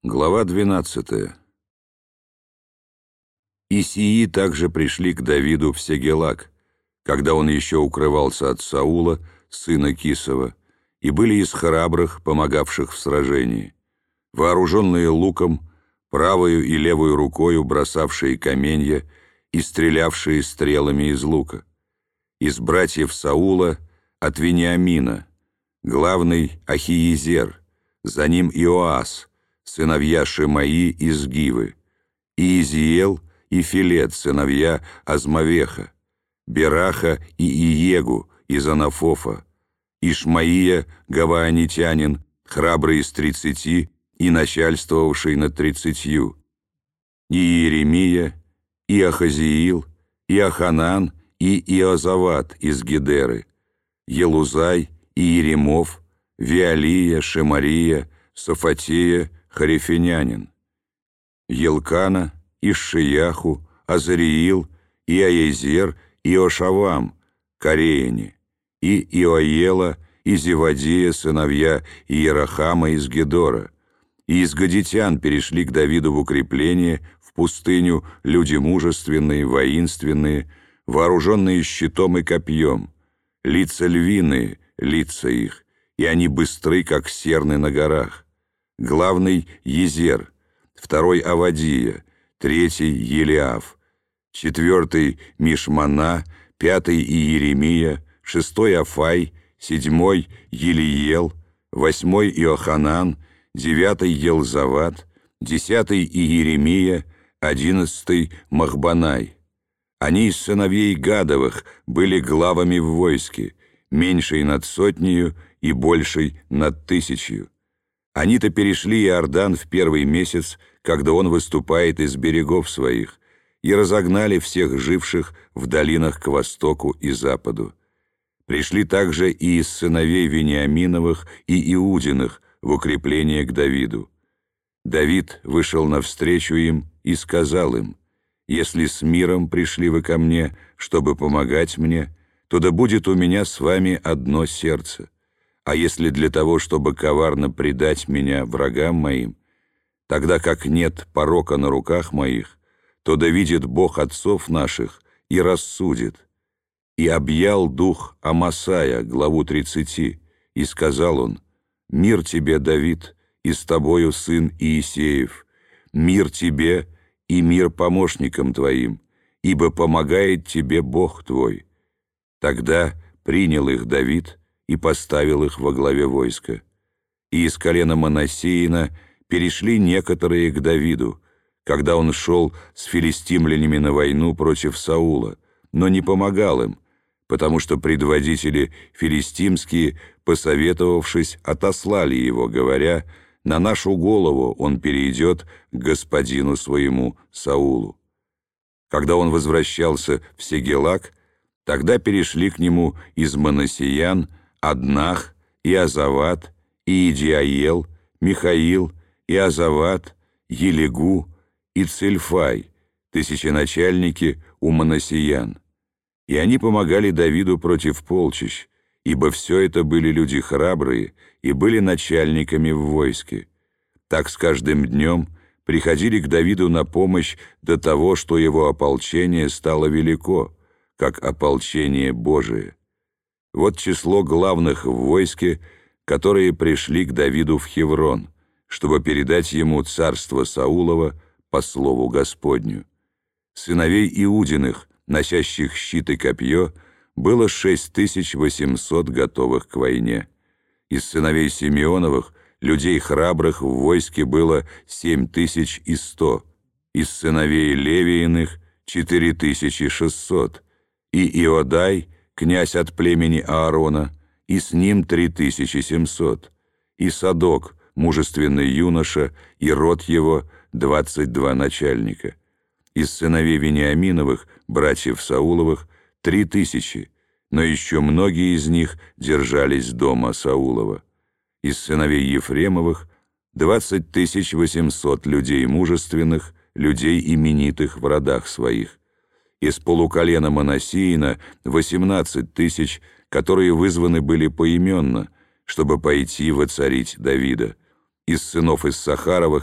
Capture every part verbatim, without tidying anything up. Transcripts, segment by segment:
Глава двенадцатая. И сии также пришли к Давиду в Сегелак, когда он еще укрывался от Саула, сына Кисова, и были из храбрых, помогавших в сражении, вооруженные луком, правою и левою рукою бросавшие каменья и стрелявшие стрелами из лука. Из братьев Саула от Вениамина, главный Ахиезер, за ним Иоас, сыновья Шемаи из Гивы, и Изиел и Филет, сыновья Азмавеха, Бераха и Иегу из Анафофа, Ишмаия, гаваанитянин, храбрый из тридцати и начальствовавший над тридцатью, и Иеремия, и Ахазиил, и Аханан, и Иозават из Гедеры, Елузай, и Иеремов, Виалия, Шемария, Сафатия, Харифенянин, Елкана, Ишшияху, Азариил, и Аезер, и Ошавам, Кореяне, и Иоела, и Зевадия, сыновья Иерахама из Гедора. И из гадитян перешли к Давиду в укрепление, в пустыню, люди мужественные, воинственные, вооруженные щитом и копьем, лица львиные, лица их, и они быстры, как серны на горах. Главный — Езер, второй — Авадия, третий — Елиаф, четвертый — Мишмана, пятый — Иеремия, шестой — Афай, седьмой — Елиел, восьмой — Иоханан, девятый — Елзават, десятый — Иеремия, одиннадцатый — Махбанай. Они из сыновей Гадовых были главами в войске, меньшей над сотнею и большей над тысячью. Они-то перешли Иордан в первый месяц, когда он выступает из берегов своих, и разогнали всех живших в долинах к востоку и западу. Пришли также и из сыновей Вениаминовых и Иудиных в укрепление к Давиду. Давид вышел навстречу им и сказал им: «Если с миром пришли вы ко мне, чтобы помогать мне, то да будет у меня с вами одно сердце. А если для того, чтобы коварно предать меня врагам моим, тогда как нет порока на руках моих, то да видит Бог отцов наших и рассудит». И объял дух Амасая, главу тридцати, и сказал он: «Мир тебе, Давид, и с тобою сын Иисеев, мир тебе и мир помощникам твоим, ибо помогает тебе Бог твой». Тогда принял их Давид и поставил их во главе войска. И из колена Манассеина перешли некоторые к Давиду, когда он шел с филистимлянями на войну против Саула, но не помогал им, потому что предводители филистимские, посоветовавшись, отослали его, говоря: «На нашу голову он перейдет к господину своему Саулу». Когда он возвращался в Сегелак, тогда перешли к нему из Манассеян Аднах, и Азават, и Идиаел, Михаил, и Азават, Елегу, и Цильфай, тысяченачальники у Манассеян. И они помогали Давиду против полчищ, ибо все это были люди храбрые и были начальниками в войске. Так с каждым днем приходили к Давиду на помощь до того, что его ополчение стало велико, как ополчение Божие. Вот число главных в войске, которые пришли к Давиду в Хеврон, чтобы передать ему царство Саулова по слову Господню. Сыновей Иудиных, носящих щит и копье, было шесть тысяч восемьсот готовых к войне. Из сыновей Симеоновых, людей храбрых, в войске было семь тысяч и сто. Из сыновей Левииных — четыре тысячи шестьсот. И Иодай, князь от племени Аарона, и с ним три тысячи семьсот. И Садок, мужественный юноша, и род его — двадцать два начальника. Из сыновей Вениаминовых, братьев Сауловых, три тысячи, но еще многие из них держались дома Саулова. Из сыновей Ефремовых — двадцать тысяч восемьсот людей мужественных, людей именитых в родах своих. Из полуколена Манассеина — восемнадцать тысяч, которые вызваны были поименно, чтобы пойти воцарить Давида. Из сынов Иссахаровых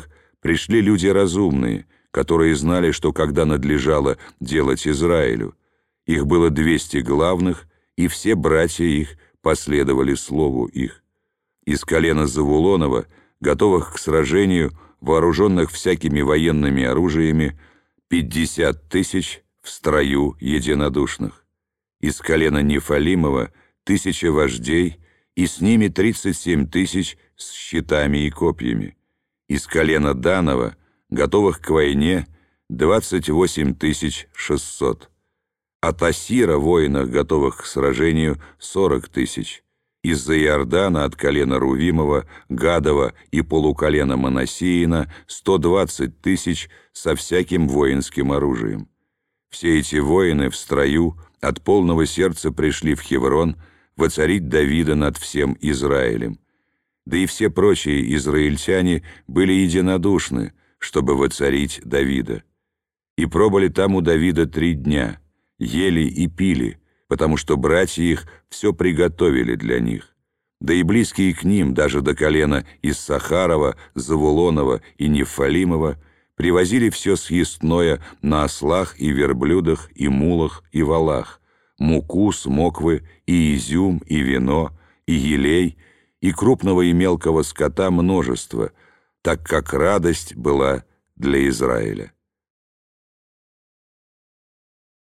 пришли люди разумные, которые знали, что когда надлежало делать Израилю. Их было двести главных, и все братья их последовали слову их. Из колена Завулонова, готовых к сражению, вооруженных всякими военными оружиями, пятьдесят тысяч в строю единодушных. Из колена Нефалимова тысяча вождей, и с ними тридцать семь тысяч с щитами и копьями. Из колена Данова, готовых к войне, двадцать восемь тысяч шестьсот. От Асира, воинах, готовых к сражению, сорок тысяч. Из-за Иордана от колена Рувимова, Гадова и полуколена Манассиина сто двадцать тысяч со всяким воинским оружием. Все эти воины в строю от полного сердца пришли в Хеврон воцарить Давида над всем Израилем. Да и все прочие израильтяне были единодушны, чтобы воцарить Давида. И пробыли там у Давида три дня, ели и пили, потому что братья их все приготовили для них. Да и близкие к ним, даже до колена Иссахарова, Завулонова и Нефалимова, привозили все съестное на ослах и верблюдах, и мулах, и валах, муку, смоквы, и изюм, и вино, и елей, и крупного и мелкого скота множество, так как радость была для Израиля.